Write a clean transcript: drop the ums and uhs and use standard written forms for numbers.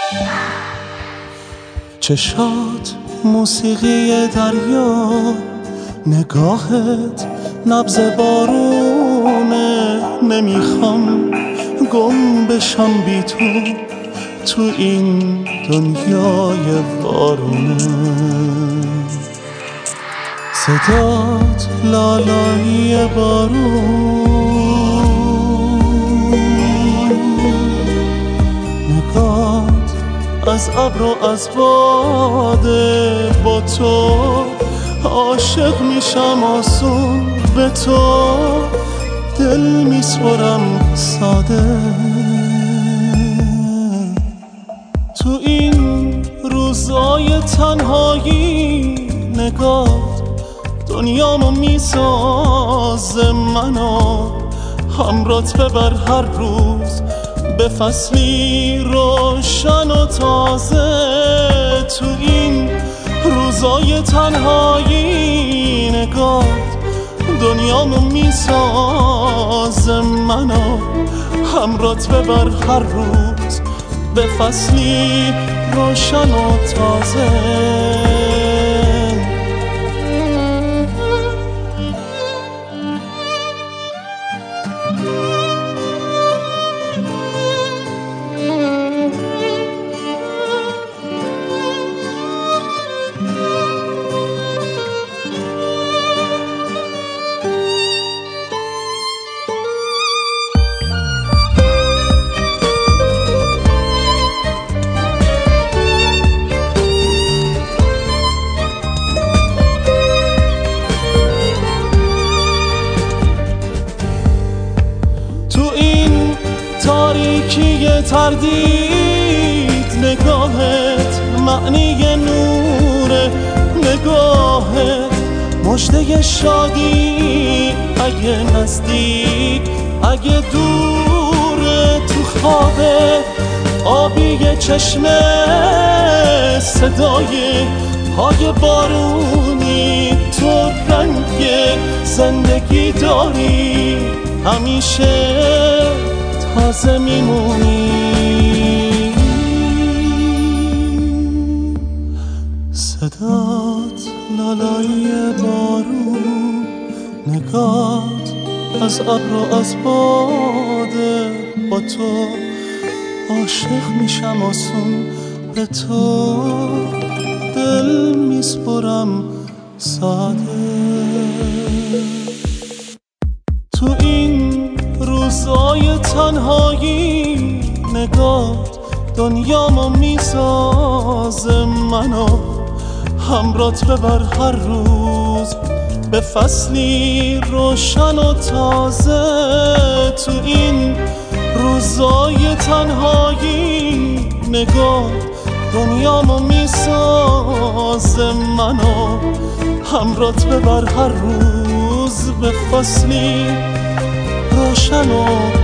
چشات موسیقی دریا، نگاهت نبض بارونه. نمیخوام گم بشم بی تو این دنیای بارونه. صدات لالایی بارون، نگات از ابر و از باده. با تو عاشق میشم آسون، به تو دل میسپرم ساده. تو این روزای تنهایی نگات دنیامو میسازه. منو همرات ببر هر روز به فصلی روشن و تازه. تو این روزای تنهایی نگات دنیامو میسازه. منو همرات ببر هر روز به فصلی روشن و تازه. تاریکی تردید نگاهت معنی نوره. نگاهت مژده شادی، اگه نزدیک اگه دوره. تو خوابه آبی چشمه، صدای های بارونی. تو رنگ زندگی داری، همیشه تازه میمونی. صدات لالایی بارون، نگات از ابر و از باده. با تو عاشق میشم آسون، به تو دل میسپرم ساده. تو این روزای تنهایی نگات دنیامو میسازه. منو همرات ببر هر روز به فصلی روشن و تازه. تو این روزای تنهایی نگات دنیامو میسازه. منو همرات ببر هر روز به فصلی روشن و